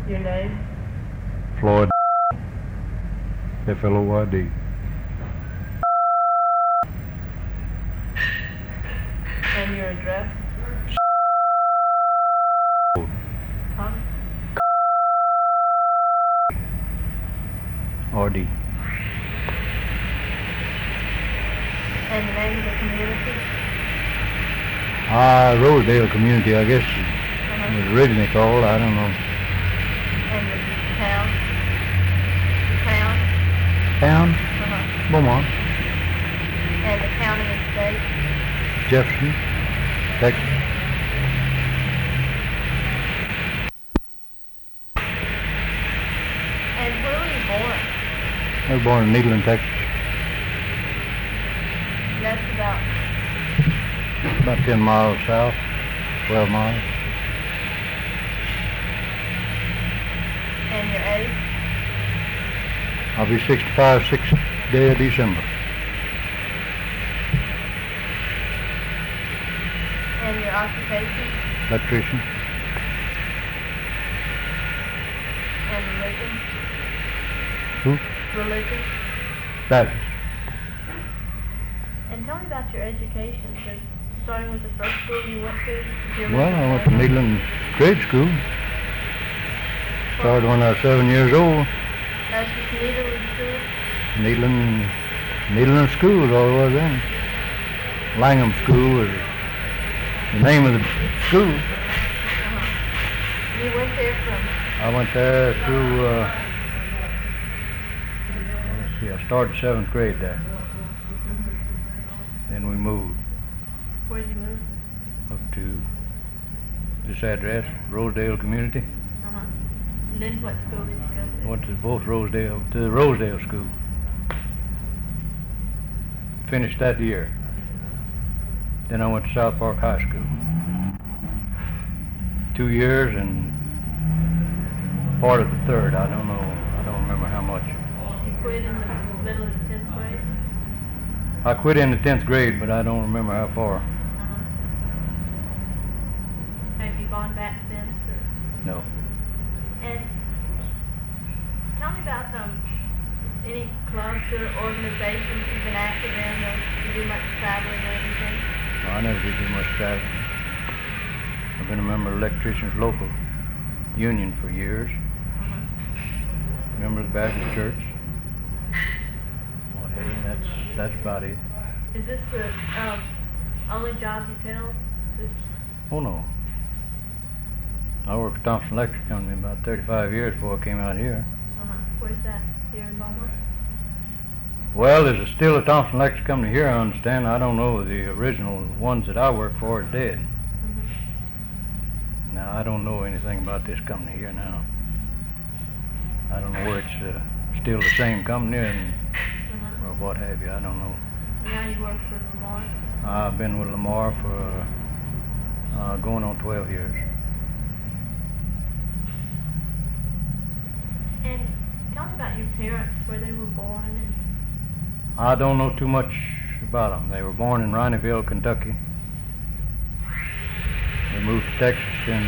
Your name? Floyd, Floyd. And your address? Huh? RD. And the name of the community? Rosedale Community, I guess it was originally called. I don't know. And the town? The town? Town? Beaumont. And the county and state? Jefferson, Texas. And where were you born? I was born in Nederland, Texas. That's About 10 miles south, 12 miles. And your age? I'll be 65, 6th day of December. And your occupation? Electrician. And religion? Who? Religion? Baptist. And tell me about your education. So starting with the first school you went to? Well, I went to Nederland Grade School. Started when I was 7 years old. That's just Nederland School? Nederland School is all it was then. Langham School was the name of the school. You went there from? I went there through, let's see, I started 7th grade there. Then we moved Where'd you move? up to this address, Rosedale Community. And then what school did you go to? Went to the Rosedale School. Finished that year. Then I went to South Park High School. 2 years and part of the third. I don't know. I don't remember how much. You quit in the middle of the 10th grade? I quit in the 10th grade, but I don't remember how far. Have you gone back since? No. And tell me about any clubs or organizations you've been active in, or you do much traveling or anything? No, I never did do much traveling. I've been a member of Electricians Local Union for years. Member of the Baptist Church. What, hey, that's about it. Is this the only job you've held? Oh no. I worked for Thompson Electric Company about 35 years before I came out here. Where's that? Here in Beaumont? Well, there's still a Thompson Electric Company here, I understand. I don't know. The original ones that I worked for are dead. Now, I don't know anything about this company here now. I don't know where it's still the same company or what have you. I don't know. Now you work for Lamar? I've been with Lamar for going on 12 years. And tell me about your parents, where they were born. And I don't know too much about them. They were born in Rineyville, Kentucky. They moved to Texas in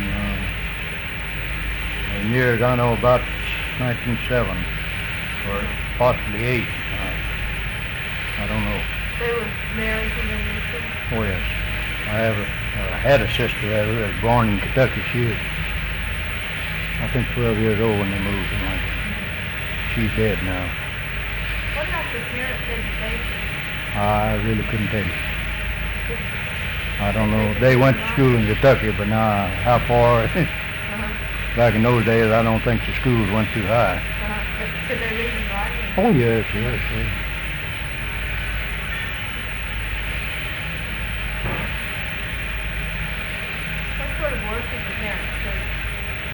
years I know about 1907 or possibly 8. I don't know. they were married when they moved here? Oh yes. I had a sister that was born in Kentucky. She was, I think, 12 years old when they moved. And she's dead now. What about your parents' education? I really couldn't tell you. I don't know. They went to school in Kentucky, but now how far? Back in those days, I don't think the schools went too high. Could they read and write? Oh yes, yes, yes.